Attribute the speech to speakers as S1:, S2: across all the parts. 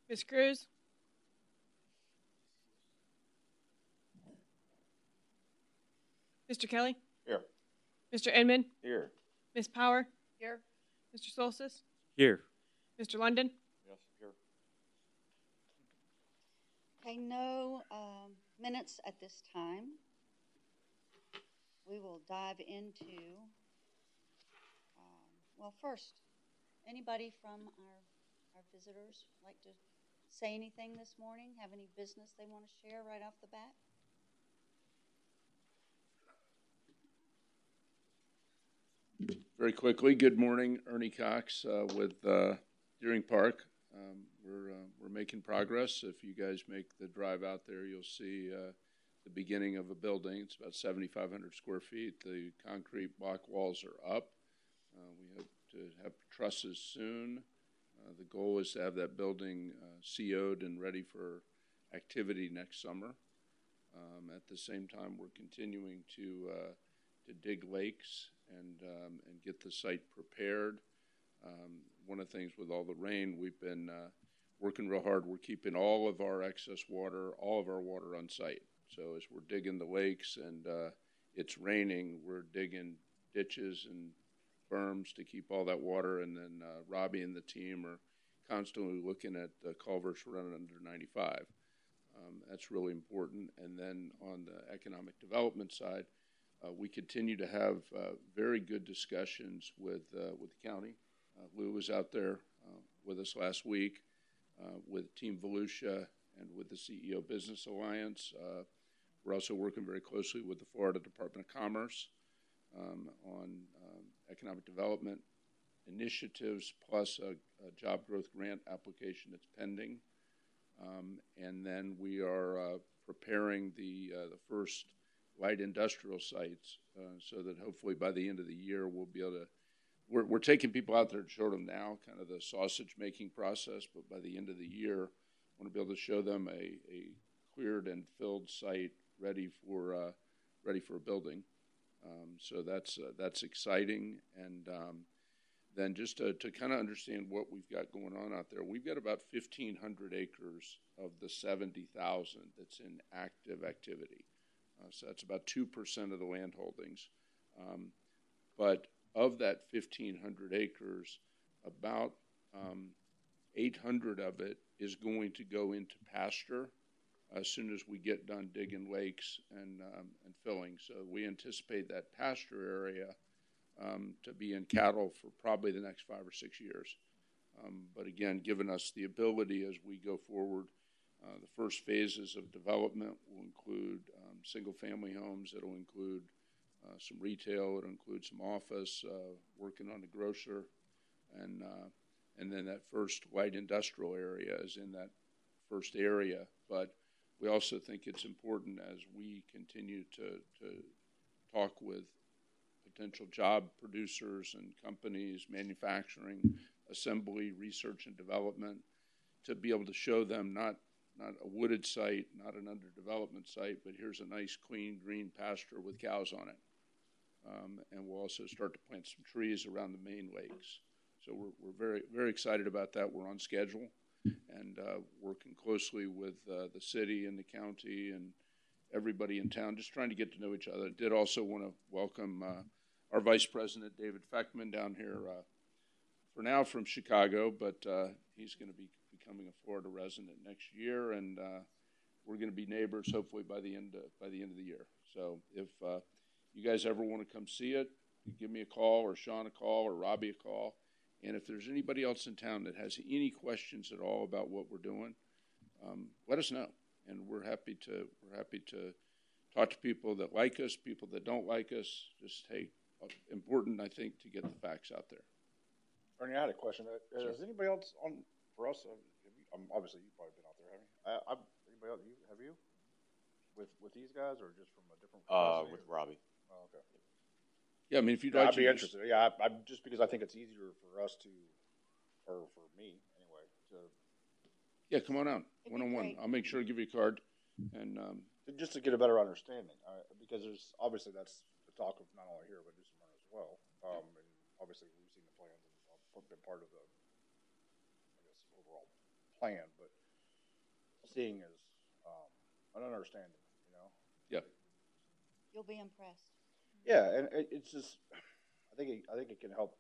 S1: Ms. Cruz? Mr. Kelly?
S2: Here.
S1: Mr. Inman?
S2: Here.
S1: Ms. Power? Here. Mr. Solstice?
S3: Here.
S1: Mr. London?
S2: Yes, here.
S4: Okay, no minutes at this time. We will dive into, well, first, anybody from our visitors like to say anything this morning? Have any business they want to share right off the bat?
S5: Very quickly, good morning, Ernie Cox with Deering Park. We're making progress. If you guys make the drive out there, you'll see the beginning of a building. It's about 7,500 square feet. The concrete block walls are up. We hope to have trusses soon. The goal is to have that building CO'd and ready for activity next summer. At the same time, we're continuing to dig lakes and get the site prepared. One of the things with all the rain, we've been working real hard. We're keeping all of our excess water, all of our water on site. So as we're digging the lakes and it's raining, we're digging ditches and berms to keep all that water. And then Robbie and the team are constantly looking at the culverts running under 95. That's really important. And then on the economic development side, we continue to have very good discussions with the county. Lou was out there with us last week with Team Volusia and with the CEO Business Alliance. We're also working very closely with the Florida Department of Commerce on economic development initiatives, plus a job growth grant application that's pending. And then we are preparing the first light industrial sites so that hopefully by the end of the year we'll be able to, we're taking people out there to show them now kind of the sausage making process, but by the end of the year I want to be able to show them a cleared and filled site ready for a building. So that's exciting. And then just to kind of understand what we've got going on out there, we've got about 1,500 acres of the 70,000 that's in active activity. So that's about 2% of the land holdings. But of that 1,500 acres, about 800 of it is going to go into pasture as soon as we get done digging lakes and filling. So we anticipate that pasture area to be in cattle for probably the next 5 or 6 years. But again, giving us the ability as we go forward, the first phases of development will include single-family homes. It'll include some retail. It'll include some office, working on the grocer, and then that first light industrial area is in that first area. But we also think it's important as we continue to talk with potential job producers and companies, manufacturing, assembly, research and development, to be able to show them not a wooded site, not an underdevelopment site, but here's a nice, clean, green pasture with cows on it. And we'll also start to plant some trees around the main lakes. So we're very, very excited about that. We're on schedule and working closely with the city and the county and everybody in town, just trying to get to know each other. Did also want to welcome our Vice President, David Feckman, down here for now from Chicago, but he's going to be becoming a Florida resident next year, and we're going to be neighbors hopefully by the end of the year. So if you guys ever want to come see it, you give me a call, or Sean a call, or Robbie a call. And if there's anybody else in town that has any questions at all about what we're doing, let us know. And we're happy to talk to people that like us, people that don't like us. Just important, I think, to get the facts out there.
S2: Ernie, I had a question. Has anybody else on for us? Obviously, you've probably been out there, haven't you? Anybody else? Have you? With these guys, or just from a different?
S6: With Robbie.
S2: Oh, okay.
S5: Yeah, I mean, if you'd like
S2: I'd be interested. Yeah, I'm just because I think it's easier for us to, or for me anyway, to.
S5: Yeah, come on out, one-on-one. I'll make sure to give you a card, and
S2: just to get a better understanding, because there's obviously that's the talk of not only here but just as well. And obviously we've seen the plans and been part of the, I guess, overall plan. But seeing is an understanding, you know?
S5: Yeah.
S4: You'll be impressed.
S2: Yeah, and it's just, I think it can help,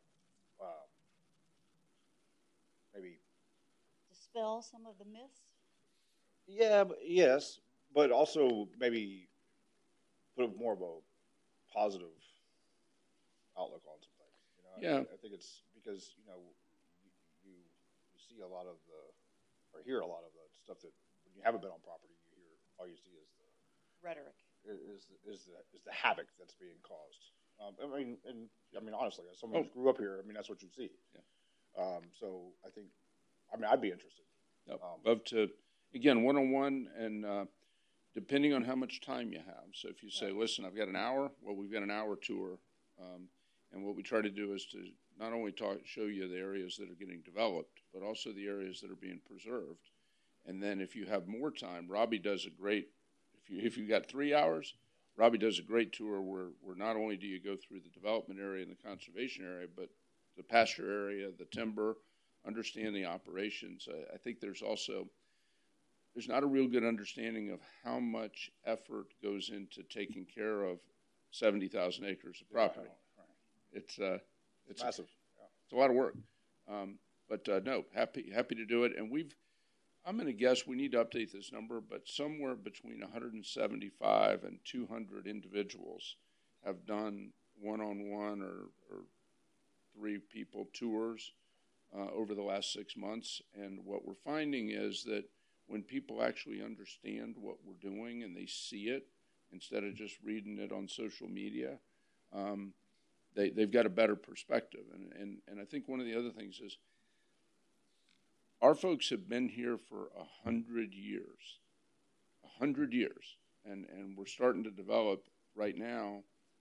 S2: maybe.
S4: Dispel some of the myths.
S2: Yeah, yes, but also maybe put more of a positive outlook on some things. You know,
S5: Yeah.
S2: I think it's because you see a lot of or hear a lot of the stuff that when you haven't been on property, all you see is
S4: Rhetoric.
S2: is the havoc that's being caused. I mean, honestly, as someone who grew up here, I mean, that's what you see.
S5: Yeah.
S2: So I think, I'd be interested.
S5: Yep. Love to, again, one-on-one, and depending on how much time you have. So if you say, listen, I've got an hour, well, we've got an hour tour. And what we try to do is to not only show you the areas that are getting developed, but also the areas that are being preserved. And then if you have more time, Robbie does a great, if you got 3 hours, Robbie does a great tour where not only do you go through the development area and the conservation area, but the pasture area, the timber, understand the operations. I think there's not a real good understanding of how much effort goes into taking care of 70,000 acres of property.
S2: Yeah, right.
S5: It's
S2: massive.
S5: It's a lot of work. But no, happy to do it. And I'm going to guess we need to update this number, but somewhere between 175 and 200 individuals have done one-on-one or 3 people tours over the last 6 months. And what we're finding is that when people actually understand what we're doing and they see it instead of just reading it on social media, they've got a better perspective. And I think one of the other things is our folks have been here for 100 years. 100 years. And we're starting to develop right now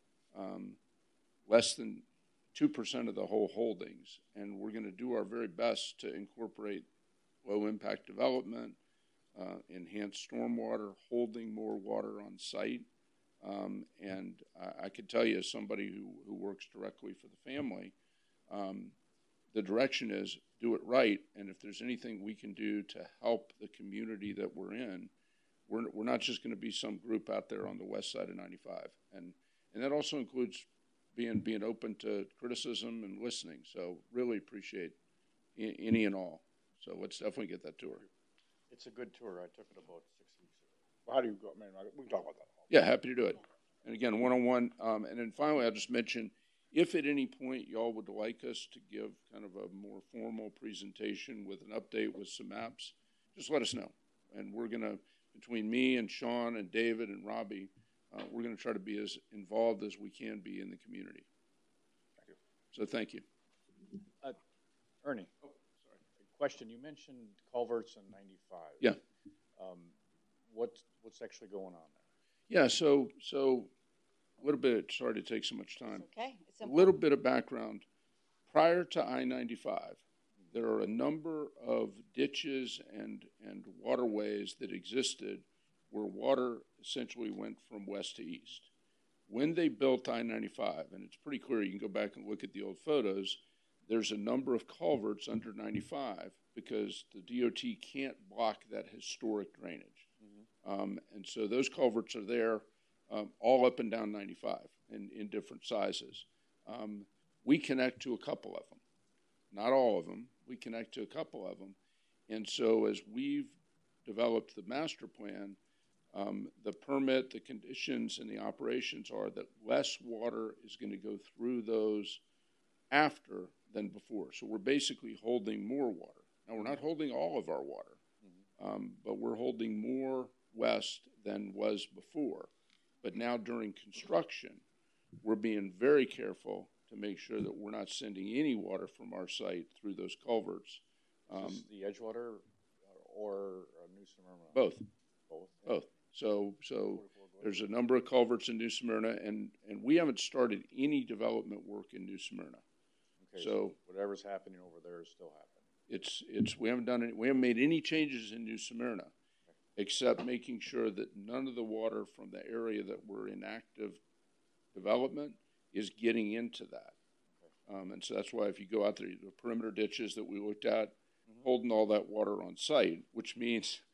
S5: less than 2% of the whole holdings. And we're going to do our very best to incorporate low-impact development, enhance stormwater, holding more water on site. And I could tell you, as somebody who works directly for the family, the direction is do it right. And if there's anything we can do to help the community that we're in, we're not just going to be some group out there on the west side of 95. And that also includes being open to criticism and listening. So really appreciate any and all. So let's definitely get that tour.
S3: It's a good tour. I took it about 6 weeks ago.
S2: Well, how do you go? Man, we can talk about that.
S5: Yeah, happy to do it. And again, one-on-one. And then finally, I'll just mention, if at any point y'all would like us to give kind of a more formal presentation with an update with some maps, just let us know. And we're going to, between me and Sean and David and Robbie, we're going to try to be as involved as we can be in the community.
S2: Thank you.
S5: So thank you.
S3: Ernie. Oh, sorry. A question. You mentioned culverts in 95.
S5: Yeah.
S3: What's actually going on there?
S5: Yeah, so a little bit, sorry to take so much time.
S4: It's okay. It's
S5: a little bit of background. Prior to I-95, there are a number of ditches and waterways that existed where water essentially went from west to east. When they built I-95, and it's pretty clear, you can go back and look at the old photos, there's a number of culverts under 95 because the DOT can't block that historic drainage. And so those culverts are there all up and down 95 in different sizes. We connect to a couple of them, not all of them. We connect to a couple of them. And so as we've developed the master plan, the permit, the conditions, and the operations are that less water is going to go through those after than before. So we're basically holding more water. Now, we're not holding all of our water, but we're holding more west than was before. But now during construction, we're being very careful to make sure that we're not sending any water from our site through those culverts.
S3: Is this the Edgewater or New Smyrna?
S5: Both.
S3: Both.
S5: Both. So there's a number of culverts in New Smyrna, and we haven't started any development work in New Smyrna.
S3: Okay, so whatever's happening over there is still happening.
S5: We haven't made any changes in New Smyrna, except making sure that none of the water from the area that we're in active development is getting into that. And so that's why if you go out there, the perimeter ditches that we looked at, holding all that water on site, which means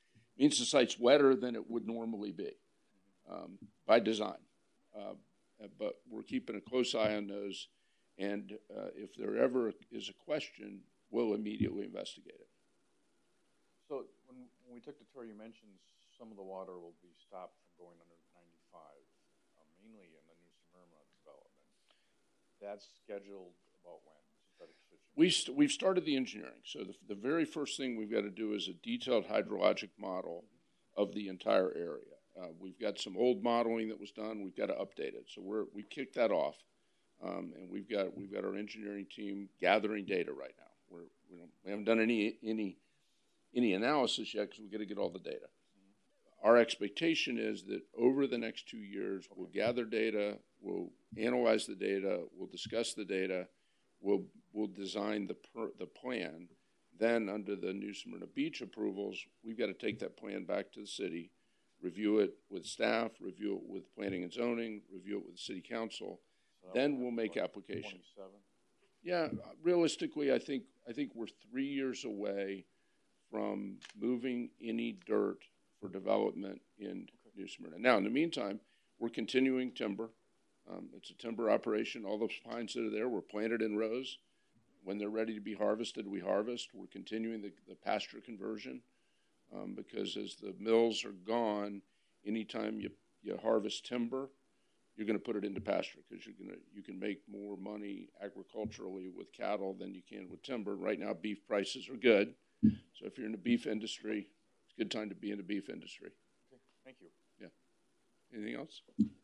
S5: means the site's wetter than it would normally be by design. But we're keeping a close eye on those, and if there ever is a question, we'll immediately investigate it.
S3: So when we took the tour, you mentioned some of the water will be stopped from going under 95, mainly in the New Smyrna development. That's scheduled about when?
S5: We've started the engineering. So the very first thing we've got to do is a detailed hydrologic model of the entire area. We've got some old modeling that was done. We've got to update it. So we kicked that off, and we've got our engineering team gathering data right now. We haven't done any analysis yet because we've got to get all the data. Our expectation is that over the next 2 years, we'll gather data, we'll analyze the data, we'll discuss the data, we'll design the plan. Then under the New Smyrna Beach approvals, we've got to take that plan back to the city, review it with staff, review it with planning and zoning, review it with the city council. Then we'll make application.
S3: 27?
S5: Yeah, realistically, I think we're 3 years away from moving any dirt for development in New Smyrna. Now, in the meantime, we're continuing timber. It's a timber operation. All those pines that are there were planted in rows. When they're ready to be harvested, we harvest. We're continuing the pasture conversion because as the mills are gone, anytime you harvest timber, you're going to put it into pasture because you can make more money agriculturally with cattle than you can with timber. Right now, beef prices are good. So if you're in the beef industry, it's a good time to be in the beef industry.
S3: Okay, thank you.
S5: Yeah. Anything else?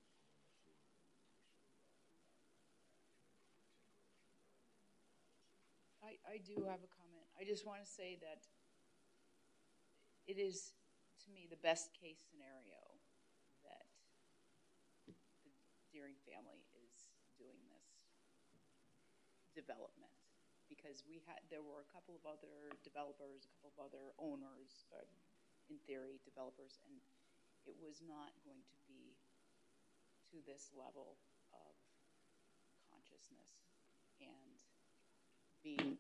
S6: I do have a comment. I just want to say that it is, to me, the best case scenario that the Deering family is doing this development, because there were a couple of other developers, a couple of other owners, in theory, developers, and it was not going to be to this level of consciousness and being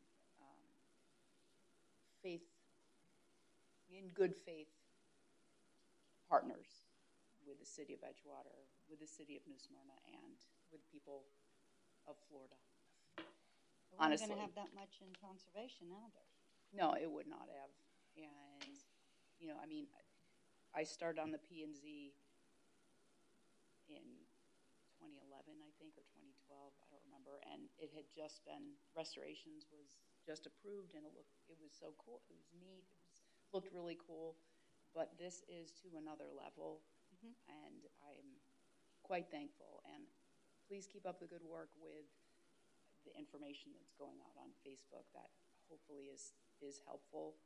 S6: in good faith partners with the city of Edgewater, with the city of New Smyrna, and with people of Florida.
S4: We're not going to have that much in conservation either.
S6: No, it would not have. And, I mean, I started on the P&Z in 2011, I think, or 2012, I don't remember, and it had just been, restorations was just approved, and it was so cool. It was neat. Looked really cool, but this is to another level, and I'm quite thankful. And please keep up the good work with the information that's going out on Facebook. That hopefully is helpful.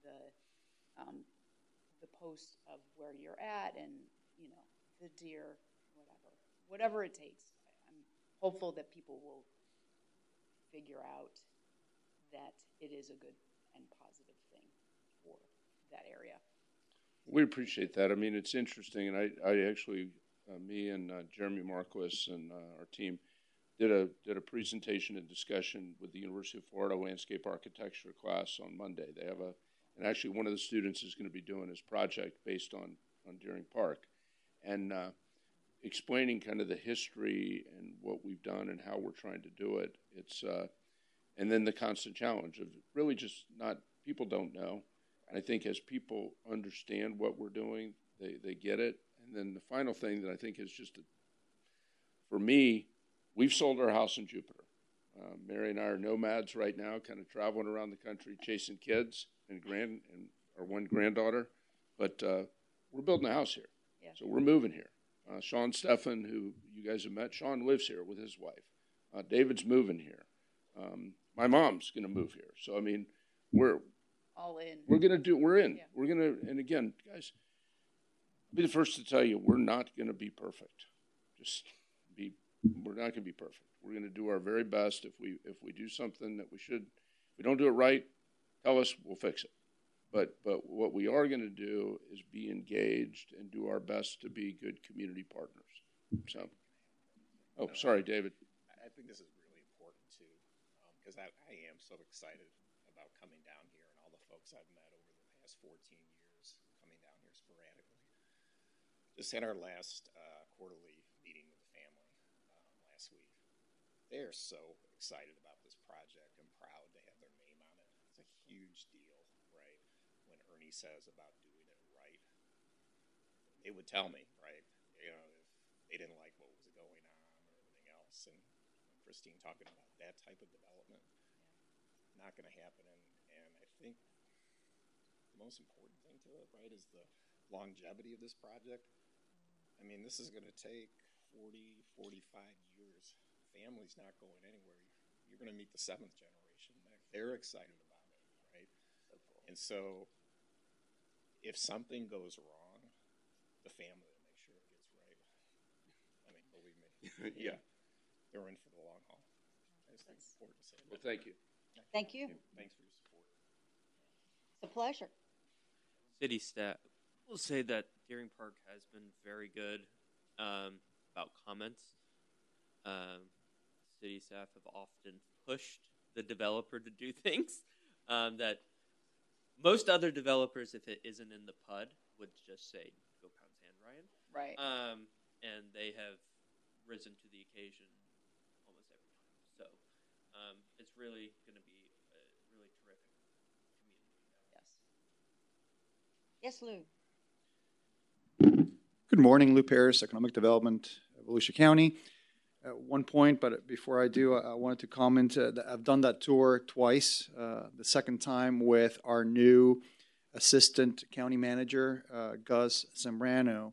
S6: The post of where you're at, and the deer, whatever it takes. I'm hopeful that people will figure out that it is a good and positive thing for that area.
S5: We appreciate that. I mean, it's interesting, and I actually, me and Jeremy Marquis and our team did a presentation and discussion with the University of Florida landscape architecture class on Monday. They have and actually one of the students is going to be doing his project based on Deering Park, and explaining kind of the history and what we've done and how we're trying to do it. It's and then the constant challenge of really just people don't know. And I think as people understand what we're doing, they get it. And then the final thing that I think is just, for me, we've sold our house in Jupiter. Mary and I are nomads right now, kind of traveling around the country, chasing kids and our one granddaughter. But we're building a house here. Yeah. So we're moving here. Sean Steffen, who you guys have met, Sean lives here with his wife. David's moving here. My mom's going to move here. So, I mean, we're
S6: all in.
S5: We're in. Yeah. We're going to, and again, guys, I'll be the first to tell you, we're not going to be perfect. We're not going to be perfect. We're going to do our very best. If we do something that if we don't do it right, tell us, we'll fix it. But what we are going to do is be engaged and do our best to be good community partners. So, sorry, David.
S7: I think this is really important too, because I am so excited about coming down here and all the folks I've met over the past 14 years coming down here here sporadically. Just had our last quarterly meeting with the family last week. They are so excited about this project and proud to have their name on it. It's a huge deal, right? When Ernie says about doing it right, they would tell me, right? You know, if they didn't like what was going on or everything else, and Christine talking about that type of development, not going to happen. And I think the most important thing to it, right, is the longevity of this project. I mean, this is going to take 40, 45 years. Family's not going anywhere. You're going to meet the 7th generation. They're excited about it, right? So cool. And so if something goes wrong, the family will make sure it gets right. I mean, believe me. Yeah. They're in for the long haul. I just think it's important to say that.
S5: Well, thank you.
S4: Thank you.
S7: Thanks for your support.
S4: It's a pleasure.
S8: City staff will say that Deering Park has been very good about comments. City staff have often pushed the developer to do things that most other developers, if it isn't in the PUD, would just say, "Go pound sand, Ryan."
S6: Right.
S8: And they have risen to the occasion almost every time. So it's really going to be a really terrific community.
S4: Yes. Yes, Lou.
S9: Good morning, Lou Paris, Economic Development, Volusia County. At one point, but before I do, I wanted to comment that I've done that tour twice. The second time with our new Assistant County Manager, Gus Zambrano.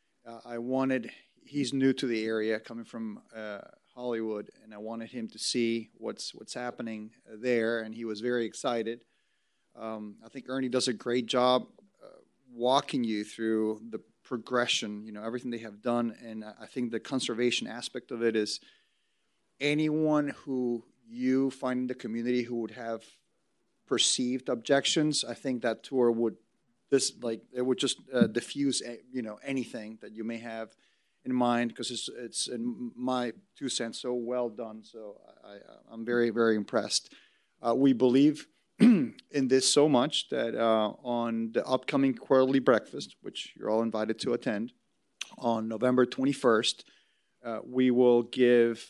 S9: He's new to the area, coming from Hollywood, and I wanted him to see what's happening there, and he was very excited. I think Ernie does a great job walking you through the progression, everything they have done. And I think the conservation aspect of it is anyone who you find in the community who would have perceived objections, I think that tour would just diffuse, anything that you may have in mind, because it's in my 2 cents so well done. So I'm very, very impressed. We believe in this so much that on the upcoming quarterly breakfast, which you're all invited to attend, on November 21st, we will give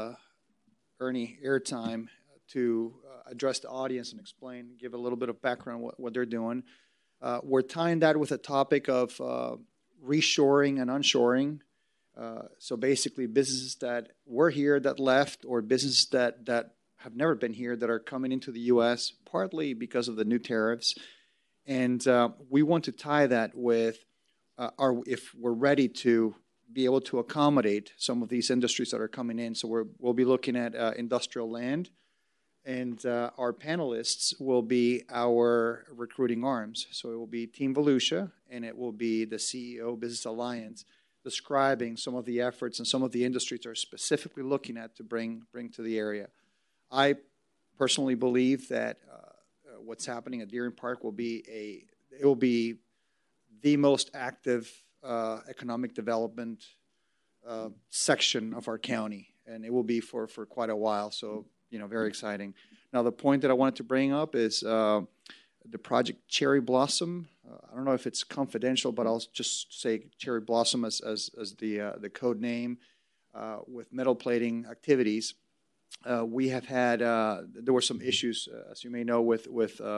S9: Ernie airtime to address the audience and give a little bit of background on what they're doing. We're tying that with a topic of reshoring and onshoring. So basically businesses that were here that left, or businesses that have never been here that are coming into the U.S., partly because of the new tariffs. And we want to tie that with if we're ready to be able to accommodate some of these industries that are coming in. So we'll be looking at industrial land, and our panelists will be our recruiting arms. So it will be Team Volusia, and it will be the CEO Business Alliance, describing some of the efforts and some of the industries they're specifically looking at to bring to the area. I personally believe that what's happening at Deering Park will be the most active economic development section of our county, and it will be for quite a while. So, very exciting. Now, the point that I wanted to bring up is the project Cherry Blossom. I don't know if it's confidential, but I'll just say Cherry Blossom as the code name with metal plating activities. We have had there were some issues, as you may know, with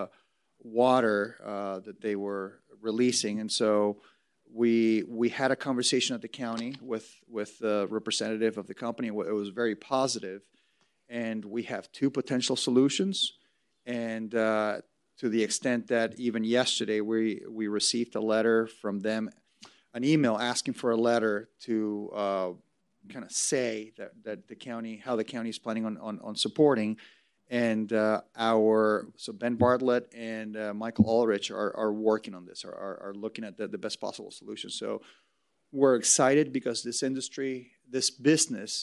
S9: water that they were releasing, and so we had a conversation at the county with the representative of the company. It was very positive, and we have 2 potential solutions. And to the extent that even yesterday we received a letter from them, an email asking for a letter to kind of say that the county, how the county is planning on supporting, and so Ben Bartlett and Michael Ulrich are working on this, are looking at the best possible solution. So we're excited because this industry, this business,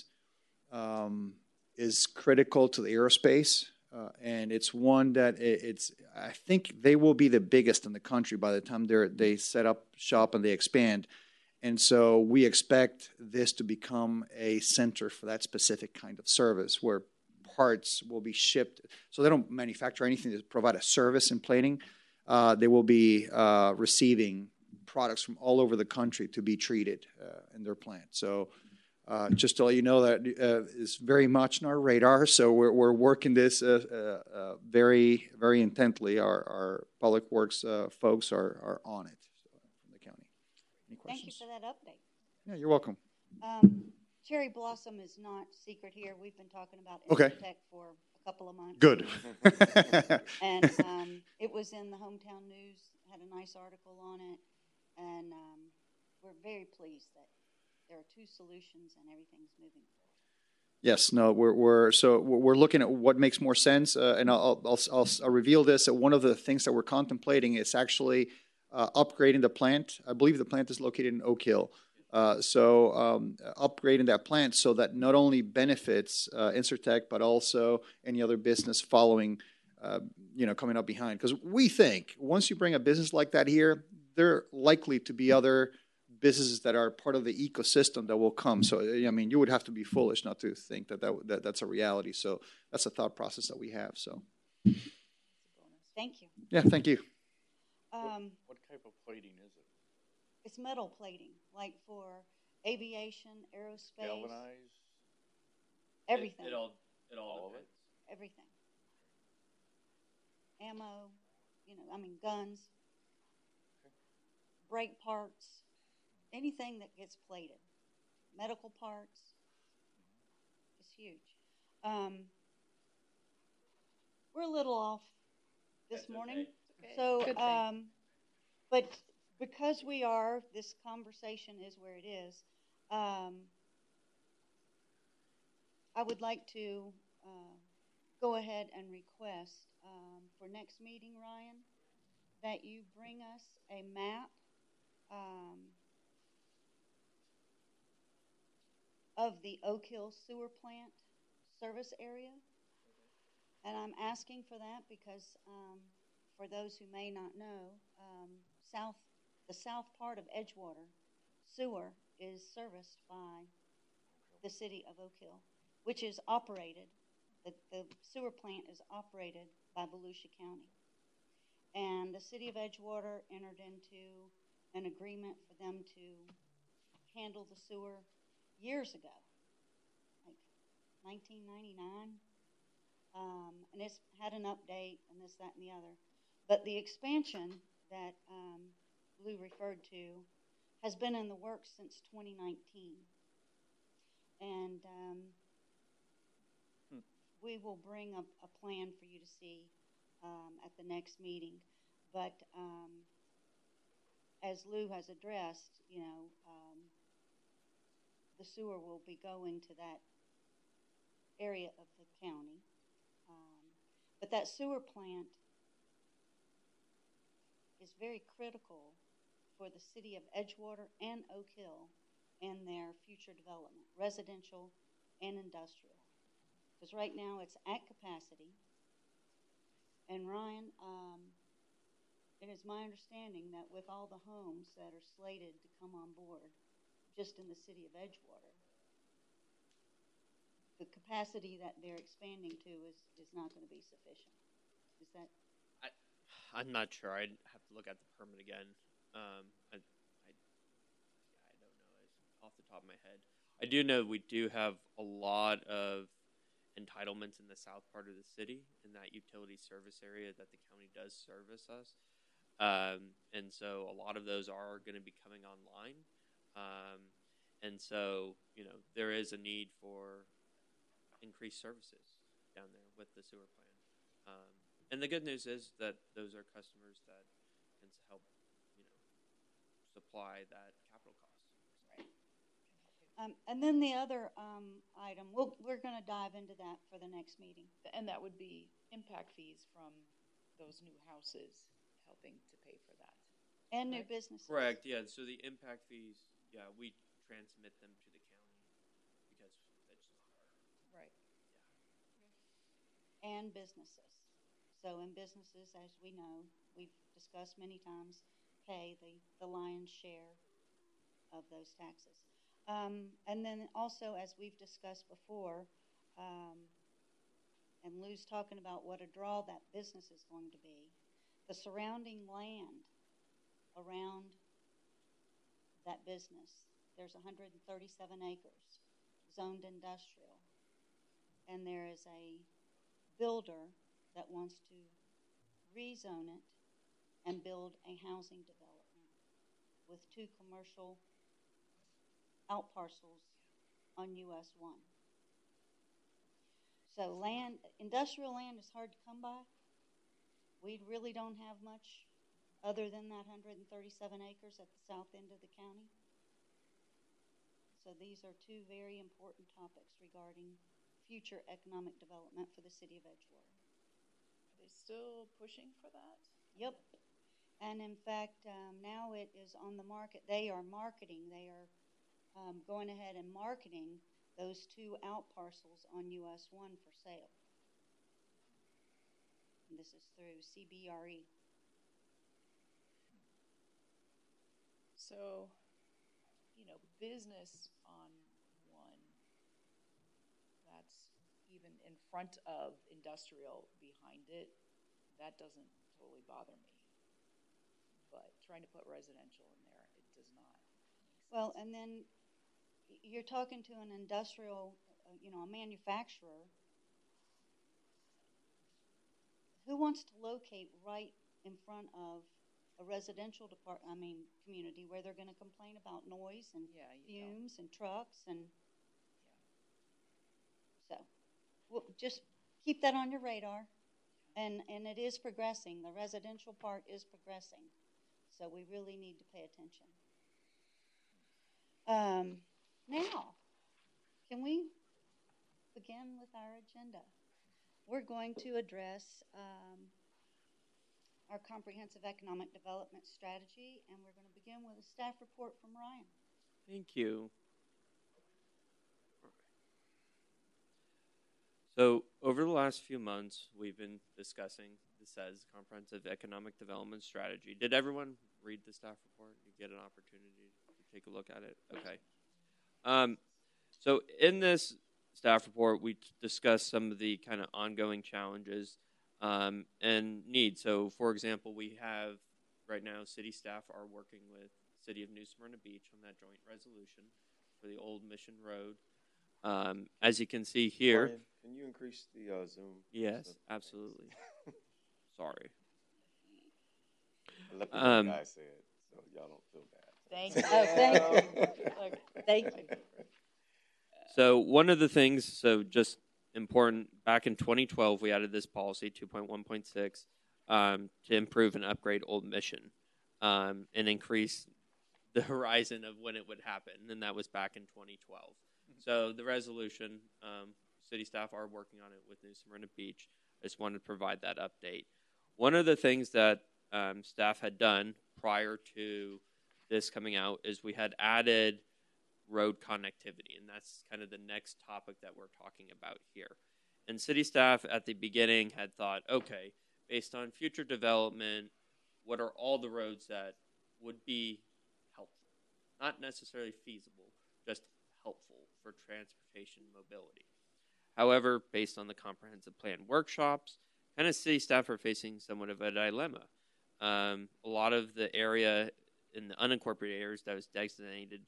S9: is critical to the aerospace, and it's one that I think they will be the biggest in the country by the time they set up shop and they expand. And so we expect this to become a center for that specific kind of service, where parts will be shipped. So they don't manufacture anything, they provide a service in plating. They will be receiving products from all over the country to be treated in their plant. So just to let you know that is very much on our radar. So we're working this very, very intently. Our public works folks are on it from the county. Any questions?
S4: Thank you for that update.
S9: Yeah, you're welcome.
S4: Cherry Blossom is not secret here. We've been talking about
S9: Okay.
S4: Intertech for a couple of months.
S9: Good.
S4: And it was in the Hometown News, had a nice article on it, and we're very pleased that there are two solutions and everything's moving forward.
S9: Yes, no, we're looking at what makes more sense, and I'll reveal this. That one of the things that we're contemplating is actually upgrading the plant. I believe the plant is located in Oak Hill. Upgrading that plant so that not only benefits Insurtech, but also any other business following, coming up behind. Because we think once you bring a business like that here, there are likely to be other businesses that are part of the ecosystem that will come. So, I mean, you would have to be foolish not to think that's a reality. So that's a thought process that we have. So,
S4: thank you.
S9: Yeah, thank you.
S3: What type of plating is it?
S4: It's metal plating, like for aviation, aerospace,
S3: Galvanized?
S4: everything.
S8: It all
S3: All of
S8: depends.
S4: Everything. Ammo, guns, brake parts, anything that gets plated. Medical parts. It's huge. We're a little off this
S8: That's
S4: morning.
S8: okay.
S6: Okay.
S4: So,
S6: Good thing.
S4: but because this conversation is where it is, I would like to go ahead and request for next meeting, Ryan, that you bring us a map of the Oak Hill Sewer Plant service area. And I'm asking for that because for those who may not know, the south part of Edgewater sewer is serviced by the city of Oak Hill, which is operated, the sewer plant is operated by Volusia County. And the city of Edgewater entered into an agreement for them to handle the sewer years ago, like 1999. And it's had an update and this, that, and the other. But the expansion that Lou referred to has been in the works since 2019. And we will bring a plan for you to see at the next meeting. But as Lou has addressed, the sewer will be going to that area of the county. But that sewer plant is very critical for the city of Edgewater and Oak Hill and their future development, residential and industrial. Because right now it's at capacity. And Ryan, it is my understanding that with all the homes that are slated to come on board just in the city of Edgewater, the capacity that they're expanding to is not going to be sufficient. Is that?
S8: I'm not sure. I'd have to look at the permit again. I don't know off the top of my head. I do know we do have a lot of entitlements in the south part of the city in that utility service area that the county does service us. And so a lot of those are going to be coming online. And so, there is a need for increased services down there with the sewer plant. And the good news is that those are customers that can help, supply that capital cost.
S6: Right.
S4: And then the other item, we're going to dive into that for the next meeting.
S6: And that would be impact fees from those new houses helping to pay for that.
S4: And new
S6: Correct?
S4: businesses.
S8: Correct, yeah. So the impact fees, we transmit them to the county because it's not our.
S6: Right.
S4: And businesses. So in businesses, as we know, we've discussed many times, pay the lion's share of those taxes. And then also, as we've discussed before, and Lou's talking about what a draw that business is going to be, the surrounding land around that business. There's 137 acres zoned industrial, and there is a builder that wants to rezone it and build a housing development with 2 commercial outparcels on US 1. So industrial land is hard to come by. We really don't have much other than that 137 acres at the south end of the county. So these are 2 very important topics regarding future economic development for the city of Edgewater.
S6: Are they still pushing for that?
S4: Yep. And in fact, now it is on the market. They are marketing. They are going ahead and marketing those 2 outparcels on US 1 for sale. And this is through CBRE.
S6: So, business on 1, that's even in front of industrial behind it, that doesn't totally bother me. But trying to put residential in there, it does not make sense.
S4: Well, and then you're talking to an industrial, a manufacturer who wants to locate right in front of a residential community where they're going to complain about noise and fumes and trucks and so just keep that on your radar. And it is progressing. The residential part is progressing. So we really need to pay attention. Now, can we begin with our agenda? We're going to address our comprehensive economic development strategy, and we're going to begin with a staff report from Ryan.
S8: Thank you. So over the last few months, we've been discussing the SES Comprehensive Economic Development Strategy. Did everyone read the staff report? You get an opportunity to take a look at it? Okay. So in this staff report, we discussed some of the kind of ongoing challenges and needs. So, for example, we have right now city staff are working with City of New Smyrna Beach on that joint resolution for the old Mission Road. As you can see here.
S10: Brian, can you increase the Zoom?
S8: Yes, absolutely. Sorry.
S10: Let the other guy say it, so y'all don't feel bad.
S6: Thank you.
S4: Thank you.
S8: So one of the things, just important, back in 2012, we added this policy, 2.1.6, to improve and upgrade Old Mission and increase the horizon of when it would happen, and that was back in 2012. So the resolution, city staff are working on it with New Smyrna Beach. I just wanted to provide that update. One of the things that staff had done prior to this coming out is we had added road connectivity, and that's kind of the next topic that we're talking about here. And city staff at the beginning had thought, okay, based on future development, what are all the roads that would be helpful? Not necessarily feasible, just helpful for transportation mobility. However, based on the comprehensive plan workshops, kind of city staff are facing somewhat of a dilemma. A lot of the area in the unincorporated areas that was designated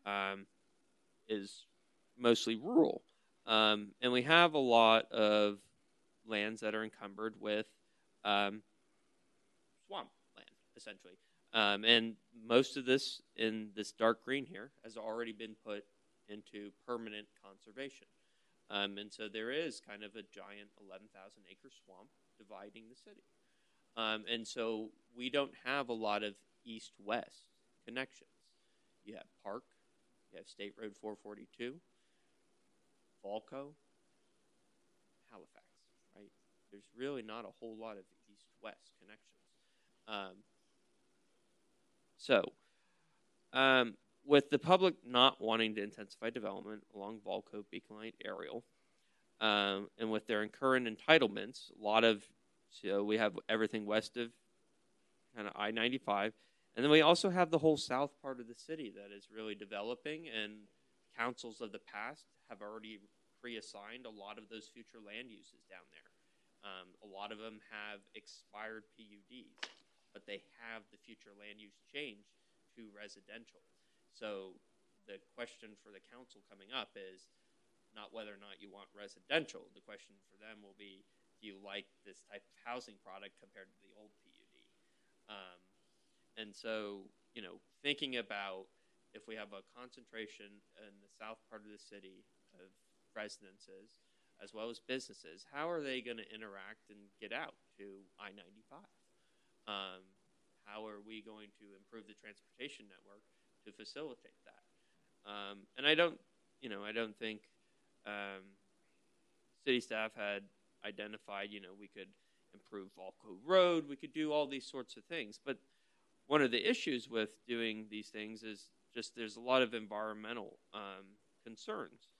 S8: is mostly rural. And we have a lot of lands that are encumbered with swamp land, essentially. And most of this in this dark green here has already been put into permanent conservation. And so there is kind of a giant 11,000 acre swamp dividing the city. And so we don't have a lot of east-west connections. You have Park, you have State Road 442, Valco, Halifax, right? There's really not a whole lot of east-west connections. With the public not wanting to intensify development along Valco, Beacon Light, Ariel, and with their current entitlements, so we have everything west of kind of I-95, and then we also have the whole south part of the city that is really developing, and councils of the past have already pre-assigned a lot of those future land uses down there. A lot of them have expired PUDs, but they have the future land use change to residential. So the question for the council coming up is not whether or not you want residential. The question for them will be, do you like this type of housing product compared to the old PUD? And so, thinking about if we have a concentration in the south part of the city of residences as well as businesses, how are they going to interact and get out to I-95? How are we going to improve the transportation network to facilitate that? And I don't think city staff had identified, we could improve Valco Road, we could do all these sorts of things. But one of the issues with doing these things is just there's a lot of environmental concerns.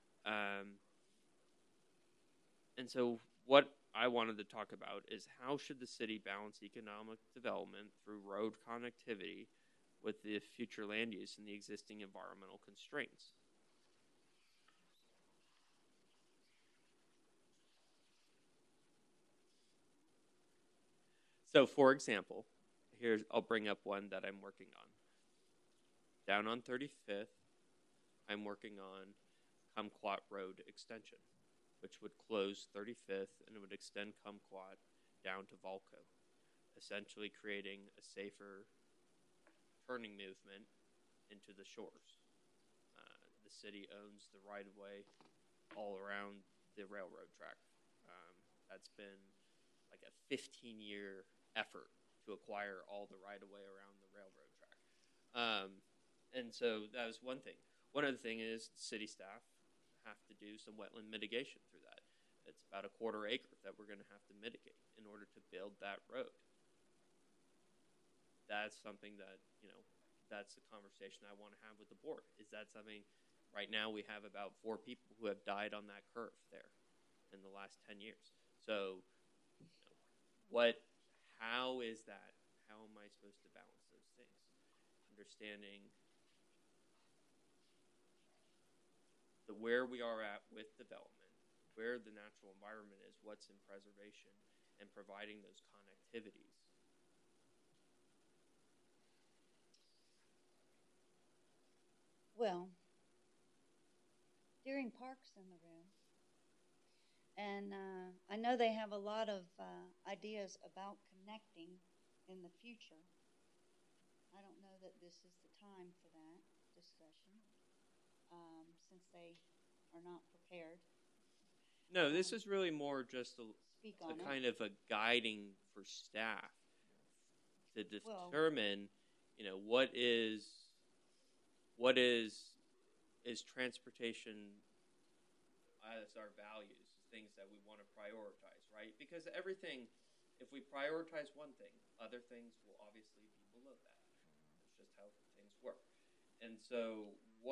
S8: And so what I wanted to talk about is how should the city balance economic development through road connectivity with the future land use and the existing environmental constraints. So, for example, I'll bring up one that I'm working on. Down on 35th, I'm working on Kumquat Road extension, which would close 35th and it would extend Kumquat down to Valco, essentially creating a safer turning movement into the shores. The city owns the right-of-way all around the railroad track. That's been like a 15-year effort to acquire all the right-of-way around the railroad track. And so that was one thing. One other thing is city staff have to do some wetland mitigation through that. It's about a 1/4 acre that we're going to have to mitigate in order to build that road. That's something that, that's the conversation I want to have with the board. Is that something, right now we have about 4 people who have died on that curve there in the last 10 years. So, how is that? How am I supposed to balance those things? Understanding where we are at with development, where the natural environment is, what's in preservation, and providing those connectivities.
S4: Well, Deering Park's in the room, and I know they have a lot of ideas about connecting in the future. I don't know that this is the time for that discussion, since they are not prepared.
S8: No, this is really more just a kind of a guiding for staff to determine, what is transportation as our values, things that we want to prioritize, right? Because everything, if we prioritize one thing, other things will obviously be below that. That's just how things work. And so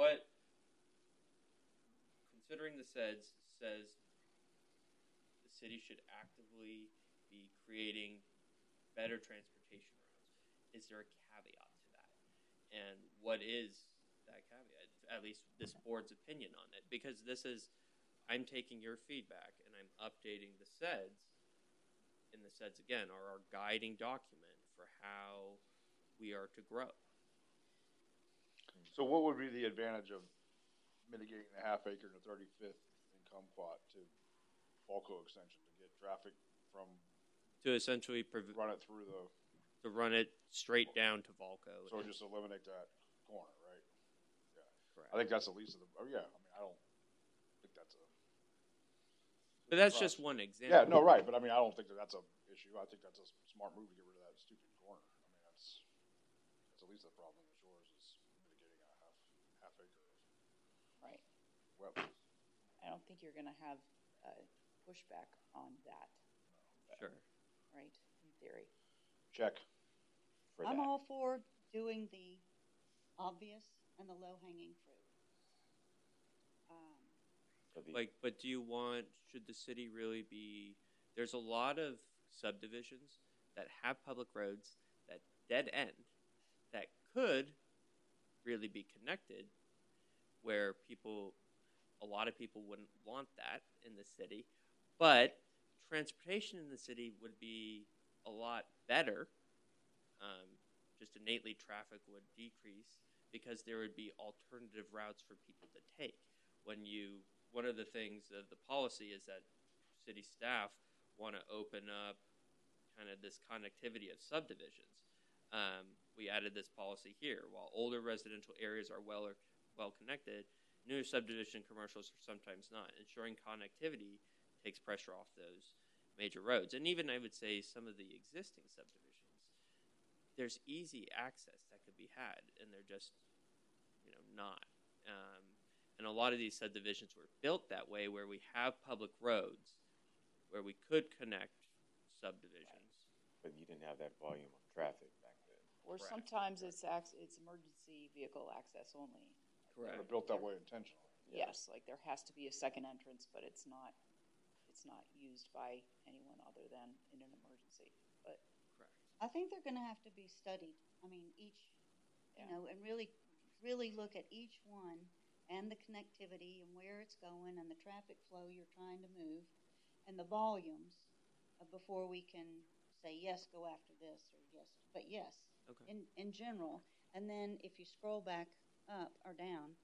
S8: considering the SEDS says the city should actively be creating better transportation routes. Is there a caveat to that? And what is that caveat? At least this board's opinion on it, because I'm taking your feedback and I'm updating the SEDS. And the SEDS again are our guiding document for how we are to grow.
S2: So, what would be the advantage of mitigating the 1/2 acre to 35th and Kumquat to Valco extension to get traffic from?
S8: To essentially
S2: run it through
S8: to run it straight down to Valco.
S2: So just eliminate that corner, right? Yeah.
S8: Correct.
S2: I think that's the least of the. Oh yeah. I mean, I don't think that's a.
S8: But that's just one example.
S2: Yeah. No. Right. But I mean, I don't think that's a issue. I think that's a smart move to get rid of that stupid corner. I mean, that's at least the problem in the shores is mitigating a half acre.
S6: Right.
S2: Wetlands.
S6: I don't think you're going to have pushback on that.
S8: Sure.
S6: Right. In theory.
S2: Check.
S4: I'm all for doing the obvious and the low-hanging fruit.
S8: But should the city really be, there's a lot of subdivisions that have public roads that dead end that could really be connected where a lot of people wouldn't want that in the city, but transportation in the city would be a lot better. Just innately traffic would decrease because there would be alternative routes for people to take. One of the things of the policy is that city staff want to open up kind of this connectivity of subdivisions. We added this policy here. While older residential areas are well connected, newer subdivision commercials are sometimes not. Ensuring connectivity takes pressure off those major roads. And even I would say some of the existing subdivisions, there's easy access that could be had, and they're just, not. And a lot of these subdivisions were built that way, where we have public roads where we could connect subdivisions.
S10: But you didn't have that volume of traffic back then.
S6: Or
S8: Correct.
S6: Sometimes it's emergency vehicle access only.
S8: Correct.
S2: They're built that way intentionally.
S6: Yes, like there has to be a second entrance, but it's not used by anyone other than in an emergency. But
S8: Correct.
S4: I think they're going to have to be studied. I mean, each, and really look at each one and the connectivity and where it's going and the traffic flow you're trying to move and the volumes before we can say, yes, go after this, or yes, but yes,
S8: Okay.
S4: in general. And then if you scroll back up or down,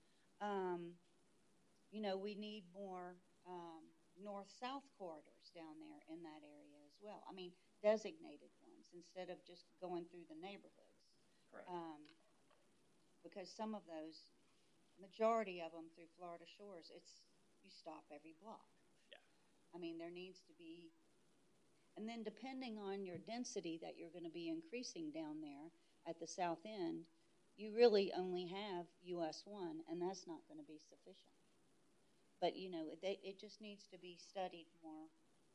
S4: we need more north-south corridors down there in that area as well. I mean, designated ones instead of just going through the neighborhoods.
S8: Right.
S4: Because some of those, majority of them through Florida Shores, you stop every block.
S8: Yeah.
S4: I mean, there needs to be, and then depending on your density that you're going to be increasing down there at the south end, you really only have US 1, and that's not going to be sufficient. But, it just needs to be studied more.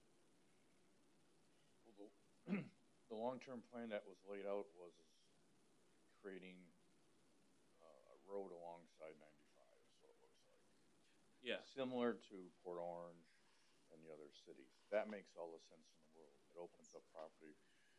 S3: Well, the long-term plan that was laid out was creating a road alongside 95, is what it looks like.
S8: Yeah.
S3: Similar to Port Orange and the other cities. That makes all the sense in the world. It opens up property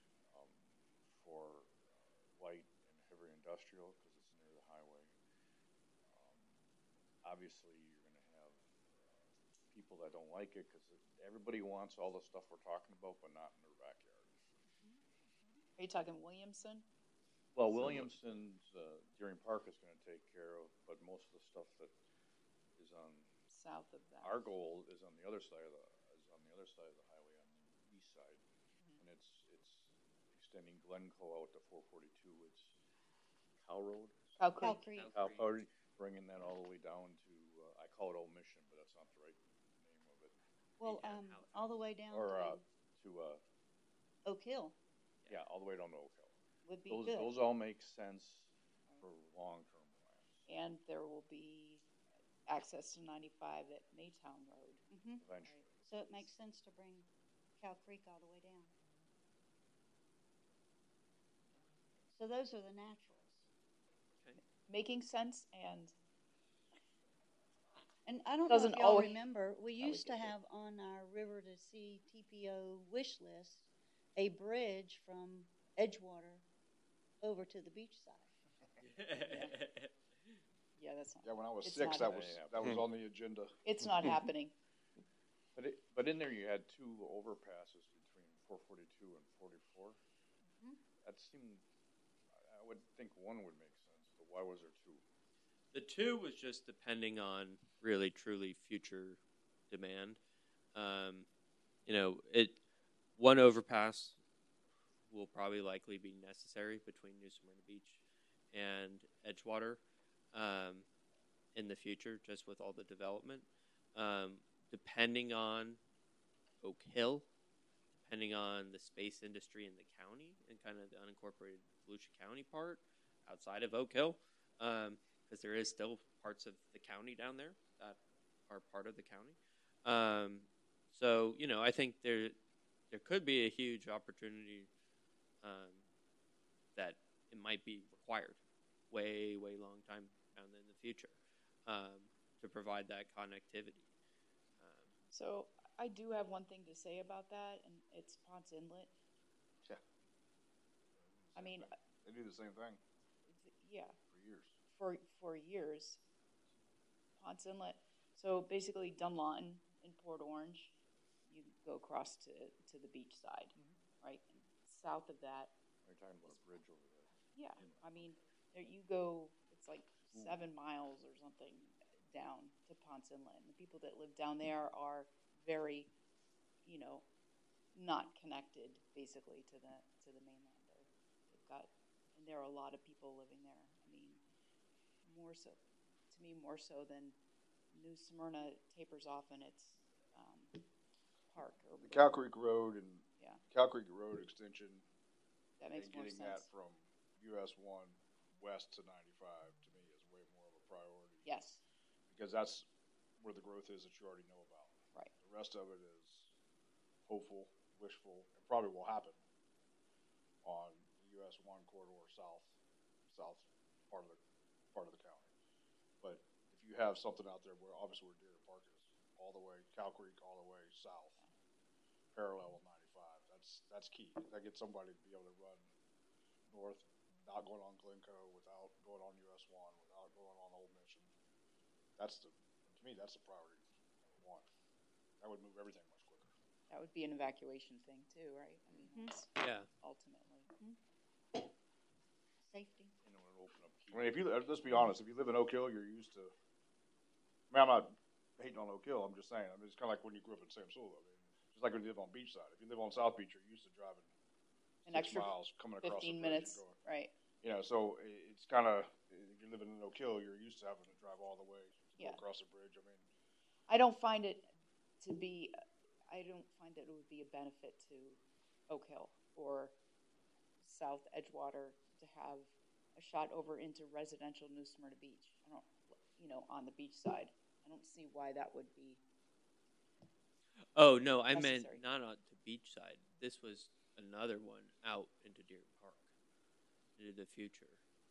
S3: for light and heavy industrial because it's near the highway. Obviously, you're going to have people that don't like it because everybody wants all the stuff we're talking about, but not in their backyard.
S6: are you talking Williamson?
S3: Well, Williamson's Deering Park is going to take care of, but most of the stuff that is on
S6: South of that.
S3: our goal is on the other side of the highway on the east side, and it's extending Glencoe out to 442. It's Cow Road,
S6: Cow
S4: Cow
S6: Creek.
S4: Creek.
S3: Cow Road, bringing that all the way down to I call it Old Mission, but that's not the right name of it.
S4: Well,
S8: Yeah,
S4: all the way down
S3: Or
S4: to
S3: to
S4: Oak Hill
S3: yeah, all the way down to Oak Hill.
S4: would be
S3: Those
S4: good.
S3: those all make sense for long-term plans.
S6: And there will be access to 95 at Maytown Road.
S3: Eventually.
S4: So it makes sense to bring Cow Creek all the way down. So those are the naturals.
S6: Making sense, and
S4: And I don't know
S6: Doesn't
S4: if y'all
S6: always-
S4: remember, we used to have on our River to Sea TPO wish list a bridge from Edgewater over to the beach side.
S6: yeah, that's not.
S2: Yeah, when I was
S6: It's
S2: 6,
S6: not-
S2: that was on the agenda.
S6: It's not happening.
S3: But in there you had two overpasses between 442 and 44. That seemed, I would think one would make sense, but why was there two?
S8: The two was just depending on really, truly future demand. One overpass will probably likely be necessary between New Smyrna Beach and Edgewater in the future, just with all the development. Depending on Oak Hill, depending on the space industry in the county and kind of the unincorporated Volusia County part outside of Oak Hill, because there is still parts of the county down there that are part of the county. I think there could be a huge opportunity that it might be required way long time down in the future to provide that connectivity.
S6: So I do have one thing to say about that, and it's Ponce Inlet.
S2: Yeah.
S6: I mean,
S2: They do the same thing
S6: yeah,
S2: for years.
S6: for years. Ponce Inlet. So basically, Dunlawton in Port Orange, you go across to the beach side, right? And south of that,
S3: You're talking about a bridge over there.
S6: yeah. I mean, there you go. it's like 7 miles or something down to Ponce Inlet. The people that live down there are very, you know, not connected basically to the mainland. They've got, and there are a lot of people living there. I mean, more so, to me, more so than New Smyrna tapers off in its park. Or
S2: The Cow Creek Road and
S6: Yeah.
S2: Cow Creek Road extension
S6: That makes
S2: and
S6: more
S2: getting
S6: sense.
S2: that from US 1 west to 95 to me is way more of a priority.
S6: Yes.
S2: Because that's where the growth is that you already know about.
S6: Right.
S2: The rest of it is hopeful, wishful, and probably will happen on the US 1 corridor south part of the county. But if you have something out there where obviously where Deer Park is, all the way Cow Creek, all the way south, parallel with 95, that's key. That gets somebody to be able to run north, without going on Glencoe, without going on US 1, without going on Old Mission. To me, that's the priority number 1. That would move everything much quicker.
S6: That would be an evacuation thing too, right? I mean, that's
S8: Yeah.
S6: ultimately.
S4: Safety.
S3: And it would open up key.
S2: I mean, let's be honest, if you live in Oak Hill, you're used to. I mean, I'm not hating on Oak Hill. I'm just saying. I mean, it's kind of like when you grew up in Samsula. I mean, just like when you live on Beachside. If you live on South Beach, you're used to driving
S6: An
S2: 6
S6: extra
S2: miles coming across
S6: 15
S2: the bridge
S6: minutes,
S2: and going.
S6: right?
S2: You know, so it's kind of if you're living in Oak Hill, you're used to having to drive all the way to
S6: Yeah.
S2: go across the bridge. I mean,
S6: I don't find it to be. I don't find that it would be a benefit to Oak Hill or South Edgewater to have a shot over into residential New Smyrna Beach. I don't, you know, on the beach side. I don't see why that would be.
S8: Oh no, I meant
S6: Necessary.
S8: not on the beach side. This was another one out into Deer Park, into the future.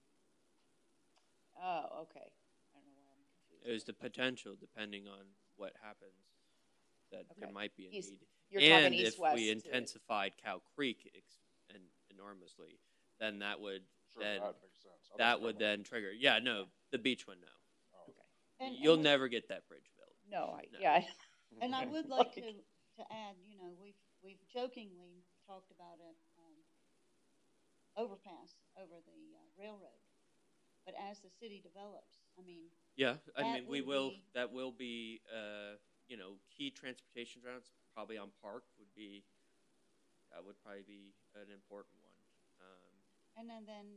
S6: Oh, okay. I don't know why I'm confused.
S8: It was the potential, depending on what happens, that there
S6: Okay.
S8: might be a
S6: East-
S8: need.
S6: You're
S8: And
S6: talking
S8: if
S6: east-west.
S8: we
S6: to-
S8: intensified Cow Creek enormously, then that would
S2: sure,
S8: then
S2: that makes sense. I
S8: that
S2: thought
S8: would
S2: you
S8: then trigger. Yeah, no, the beach one, no.
S2: Oh.
S6: Okay.
S8: You'll never get that bridge built.
S6: No,
S8: No.
S6: yeah.
S4: And I would like to add, you know, we've jokingly talked about an overpass over the railroad, but as the city develops, I mean,
S8: Yeah, I
S4: That
S8: mean, we
S4: would
S8: will.
S4: be-
S8: That will be, key transportation routes. Probably on Park would be. That would probably be an important one.
S4: and then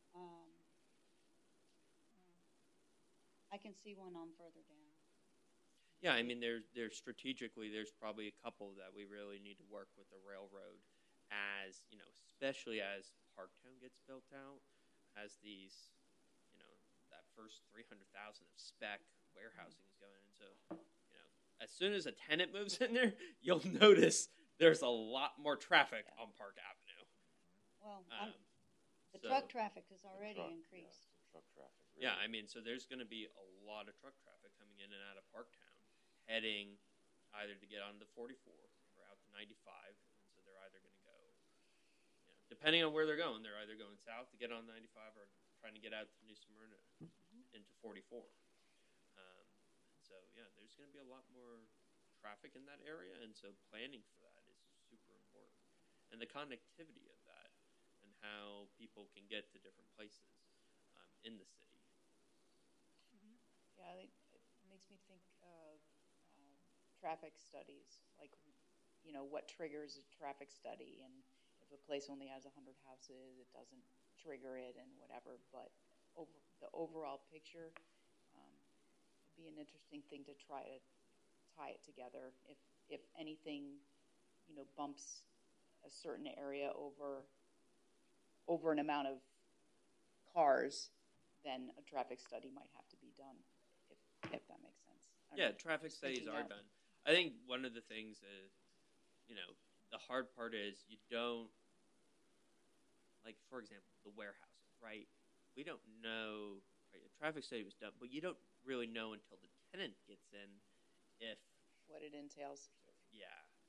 S4: I can see one on further down.
S8: Yeah, I mean, there's strategically, there's probably a couple that we really need to work with the railroad, as you know, especially as Parktown gets built out, as these, that first 300,000 of spec warehousing is going in. So, as soon as a tenant moves in there, you'll notice there's a lot more traffic on Park Avenue.
S4: Well, the
S8: So-
S4: truck traffic has already
S10: truck,
S4: increased.
S10: Yeah, the truck traffic.
S8: Yeah,
S10: really.
S8: I mean, so there's going to be a lot of truck traffic coming in and out of Parktown, heading either to get on the 44 or out to 95. And so they're either going to go, depending on where they're going, they're either going south to get on 95 or trying to get out to New Smyrna into 44. So, yeah, there's going to be a lot more traffic in that area. And so planning for that is super important. And the connectivity of that and how people can get to different places in the city.
S6: Yeah, it makes me think of traffic studies, like, what triggers a traffic study, and if a place only has 100 houses, it doesn't trigger it and whatever, but the overall picture would be an interesting thing to try to tie it together. If anything, bumps a certain area over an amount of cars, then a traffic study might have to be done, if that makes sense. I don't
S8: Yeah,
S6: know.
S8: traffic
S6: Just
S8: studies
S6: thinking
S8: are
S6: out.
S8: done. I think one of the things is, the hard part is you don't, like, for example, the warehouse, right? We don't know, right? A traffic study was done, but you don't really know until the tenant gets in if,
S6: What it entails.
S8: yeah.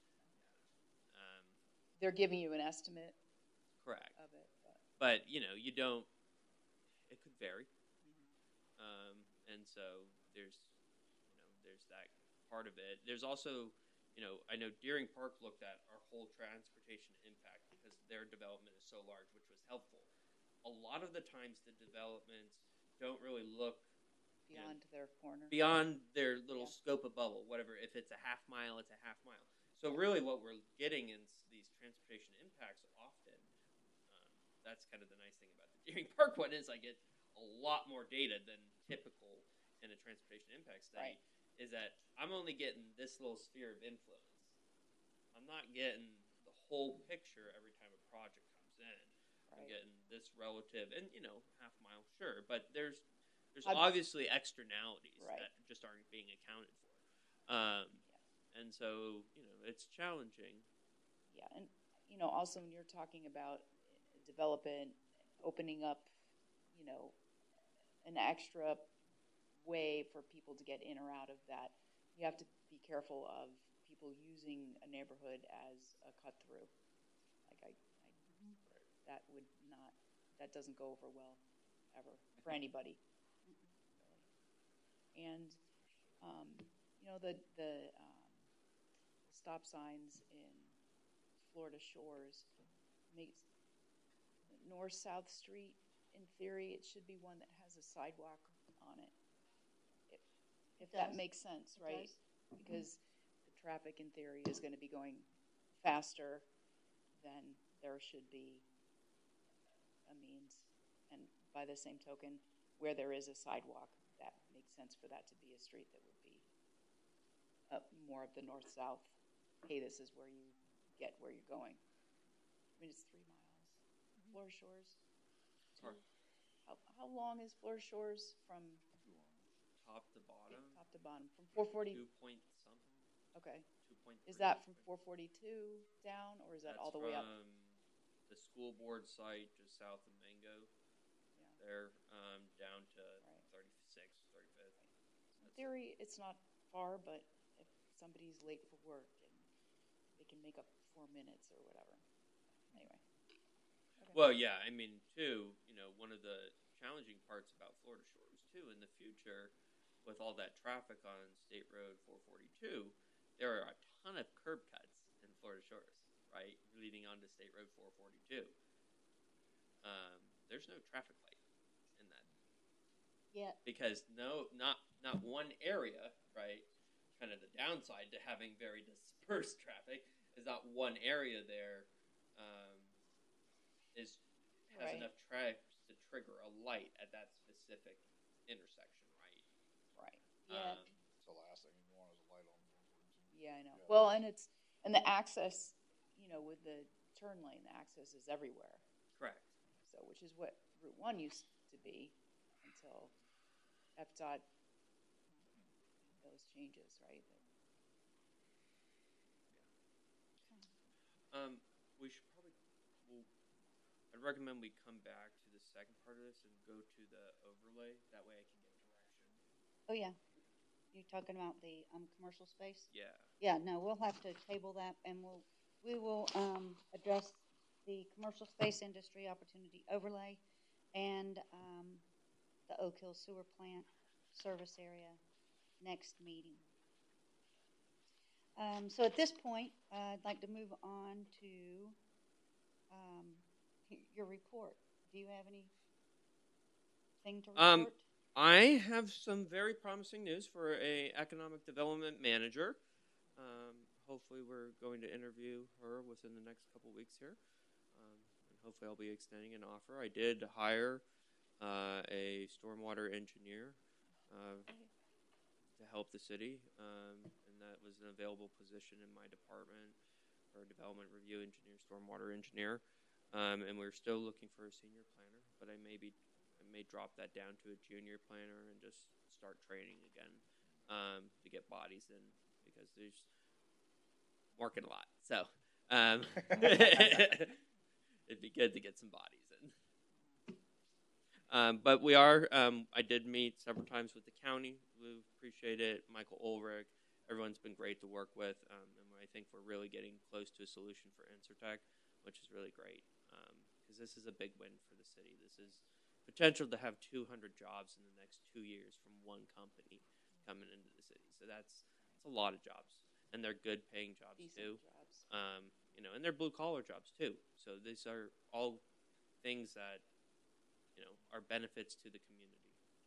S6: They're giving you an estimate
S8: Correct.
S6: of it, but
S8: But, you don't, it could vary. And so there's that part of it. There's also, I know Deering Park looked at our whole transportation impact because their development is so large, which was helpful. A lot of the times the developments don't really look
S6: beyond their corner.
S8: beyond their little
S6: Yeah.
S8: scope of bubble. Whatever, if it's a half mile, it's a half mile. So really, what we're getting in these transportation impacts often. That's kind of the nice thing about the Deering Park one is I get a lot more data than typical in a transportation impact study.
S6: Right.
S8: Is that I'm only getting this little sphere of influence. I'm not getting the whole picture every time a project comes in. I'm
S6: Right.
S8: getting this relative, and half mile, sure, but there's
S6: I've-
S8: obviously externalities
S6: Right.
S8: that just aren't being accounted for, and so it's challenging.
S6: Yeah, and also when you're talking about development, opening up, an extra way for people to get in or out of that, you have to be careful of people using a neighborhood as a cut through. Like that doesn't go over well ever for anybody. And the stop signs in Florida Shores makes North-South Street. In theory, it should be one that has a sidewalk on it. If that makes sense, right? Because the traffic, in theory, is going to be going faster than there should be a means. And by the same token, where there is a sidewalk, that makes sense for that to be a street that would be more of the north-south. Hey, this is where you get where you're going. I mean, it's 3 miles. Florida Shores. How long is Florida Shores from
S8: Top to bottom.
S6: top to bottom? From 440.
S8: 2 point something.
S6: Okay.
S8: 2.3.
S6: Is that from 442 down, or is that all the way up?
S8: From the school board site just south of Mango.
S6: Yeah.
S8: There, down to
S6: Right.
S8: 36, 35th.
S6: In theory, it's not far, but if somebody's late for work and they can make up 4 minutes or whatever. Anyway. Okay.
S8: Well, yeah, I mean, too, one of the challenging parts about Florida Shores, too, in the future, with all that traffic on State Road 442, there are a ton of curb cuts in Florida Shores, right, leading onto State Road 442. There's no traffic light in that.
S4: Yeah.
S8: Because not one area, right, kind of the downside to having very dispersed traffic is not one area there has
S6: Right.
S8: enough traffic to trigger a light at that specific intersection, right?
S6: Right.
S4: Yeah.
S2: It's the last thing you want is a light on 442.
S6: Yeah, I know.
S2: Yeah.
S6: Well, and the access, with the turn lane, the access is everywhere.
S8: Correct.
S6: So, which is what Route 1 used to be until FDOT those changes, right?
S8: We should probably. I'd recommend we come back to the second part of this and go to the overlay. That way, I can get direction.
S4: Oh, yeah. You're talking about the commercial space?
S8: Yeah.
S4: Yeah, no, we'll have to table that, and we will address the commercial space industry opportunity overlay and the Oak Hill Sewer Plant service area next meeting. So at this point, I'd like to move on to your report. Do you have anything to report?
S8: I have some very promising news for a economic development manager. Hopefully, we're going to interview her within the next couple weeks here, and hopefully, I'll be extending an offer. I did hire a stormwater engineer to help the city, and that was an available position in my department for a development review engineer, stormwater engineer. And we're still looking for a senior planner, but I may drop that down to a junior planner and just start training again to get bodies in, because there's working a lot. So it'd be good to get some bodies in. But we are. I did meet several times with the county. We appreciate it. Michael Ulrich. Everyone's been great to work with, and I think we're really getting close to a solution for Insurtech, which is really great. Because this is a big win for the city. This is potential to have 200 jobs in the next 2 years from one company coming into the city. So that's a lot of jobs, and they're good paying jobs too.
S6: Jobs.
S8: And they're blue collar jobs too. So these are all things that are benefits to the community.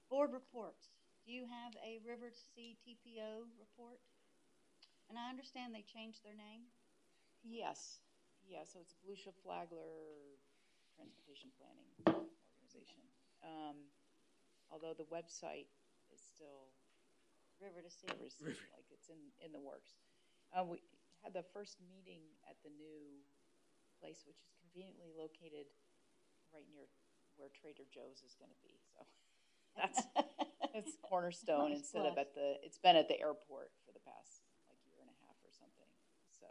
S4: Board reports. Do you have a River to Sea TPO report? And I understand they changed their name.
S6: Yes. Yeah, so it's Volusia Flagler Transportation Planning Organization. Although the website is still
S4: River to Sea.
S6: River to Sea, like it's in the works. We had the first meeting at the new place, which is conveniently located right near where Trader Joe's is going to be. So that's cornerstone
S4: Nice
S6: instead of
S4: plus.
S6: it's been at the airport for the past like year and a half or something. So,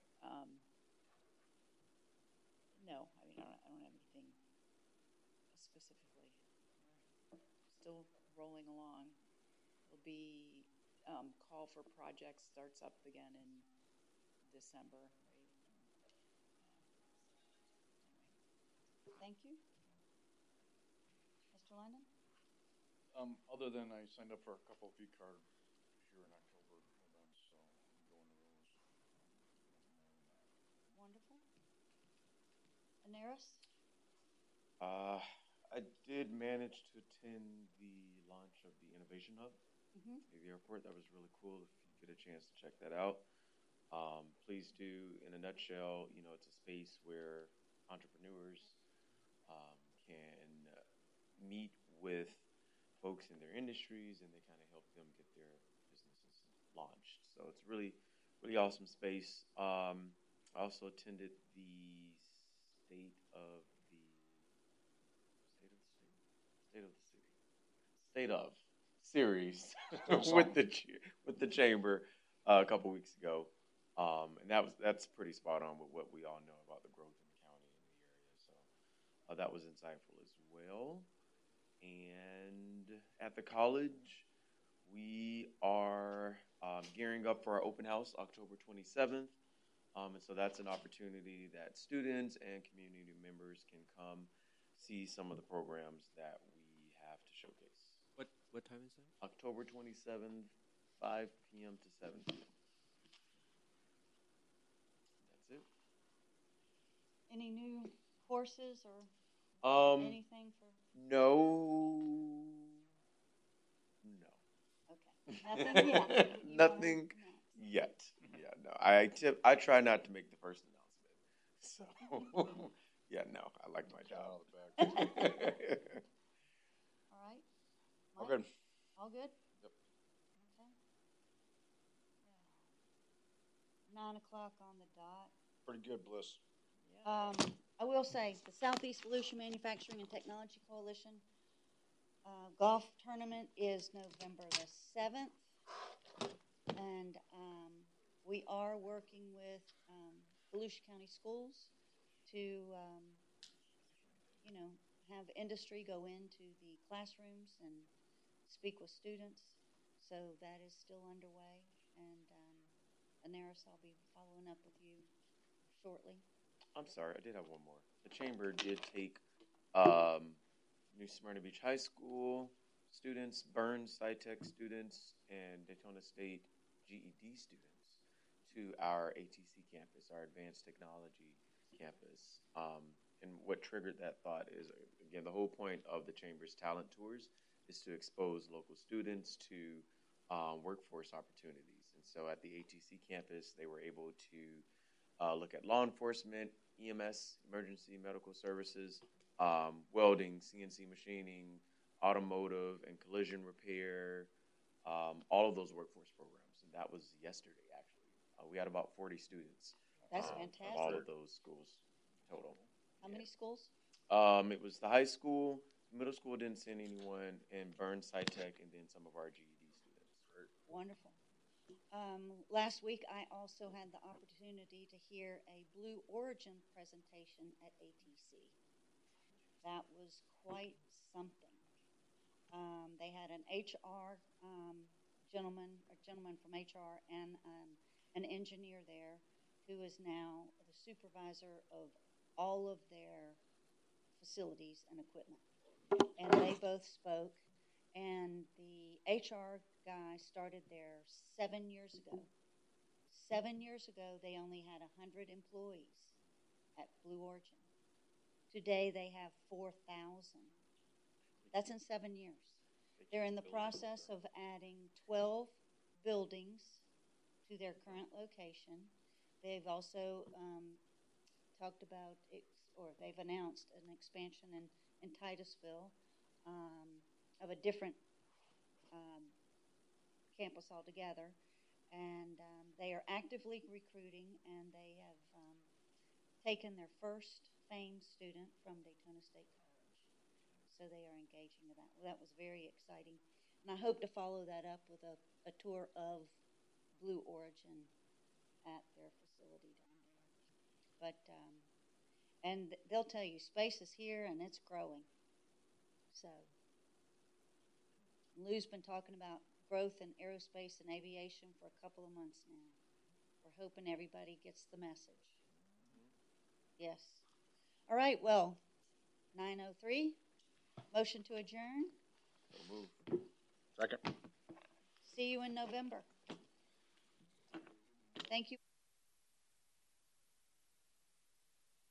S6: no, I mean, I don't have anything specifically. We're still rolling along. It'll be call for projects starts up again in December. Right?
S4: Thank you. Mr. London?
S3: Other than I signed up for a couple of V-card here in October events, so I'm going to those.
S4: Wonderful. Anaris?
S10: I did manage to attend the launch of the Innovation Hub
S4: Mm-hmm.
S10: at the airport. That was really cool. If you get a chance to check that out, please do. In a nutshell, it's a space where entrepreneurs can meet with folks in their industries, and they kind of help them get their businesses launched. So it's really, really awesome space. I also attended the state of series with the chamber a couple weeks ago, and that's pretty spot on with what we all know about the growth in the county and the area. So that was insightful as well. And at the college, we are gearing up for our open house October 27th. And so that's an opportunity that students and community members can come see some of the programs that we have to showcase.
S8: What time is that?
S10: October 27th, 5 p.m. to 7 p.m. That's it.
S4: Any new courses or anything for?
S10: No.
S4: Okay. Nothing yet.
S10: Nothing yet. Yeah, no. I try not to make the first announcement. So, yeah, no. I like my job.
S4: All right.
S2: All
S4: Mike?
S2: good.
S4: All good?
S2: Yep.
S4: Okay. 9 o'clock on the dot.
S2: Pretty good, Bliss.
S4: I will say the Southeast Volusia Manufacturing and Technology Coalition golf tournament is November the 7th. And we are working with Volusia County Schools to, have industry go into the classrooms and speak with students. So that is still underway. And Anaris, I'll be following up with you shortly.
S10: I'm sorry, I did have one more. The chamber did take New Smyrna Beach High School students, Burns SciTech students, and Daytona State GED students to our ATC campus, our Advanced Technology campus. And what triggered that thought is, again, the whole point of the chamber's talent tours is to expose local students to workforce opportunities. And so at the ATC campus, they were able to look at law enforcement, EMS, emergency medical services, welding, CNC machining, automotive and collision repair, all of those workforce programs. And that was yesterday, actually. We had about 40 students.
S4: That's fantastic.
S10: Of all of those schools total.
S4: How many schools?
S10: It was the high school, middle school didn't send anyone, and Burns SciTech, and then some of our GED students.
S4: Wonderful. Last week, I also had the opportunity to hear a Blue Origin presentation at ATC. That was quite something. They had an HR gentleman from HR and an engineer there who is now the supervisor of all of their facilities and equipment. And they both spoke. And the HR guy started there 7 years ago. 7 years ago, they only had 100 employees at Blue Origin. Today, they have 4,000. That's in 7 years. They're in the
S10: keep building
S4: process
S10: there.
S4: of adding 12 buildings to their current location. They've also talked about, or they've announced an expansion in Titusville of a different campus altogether. And they are actively recruiting, and they have taken their first FAME student from Daytona State College. So they are engaging with that. Well, that was very exciting. And I hope to follow that up with a tour of Blue Origin at their facility down there. But, and they'll tell you, space is here and it's growing. So, Lou's been talking about growth in aerospace and aviation for a couple of months now. We're hoping everybody gets the message. Yes. All right, well, 9:03. Motion to adjourn.
S10: So move.
S2: Second.
S4: See you in November. Thank you.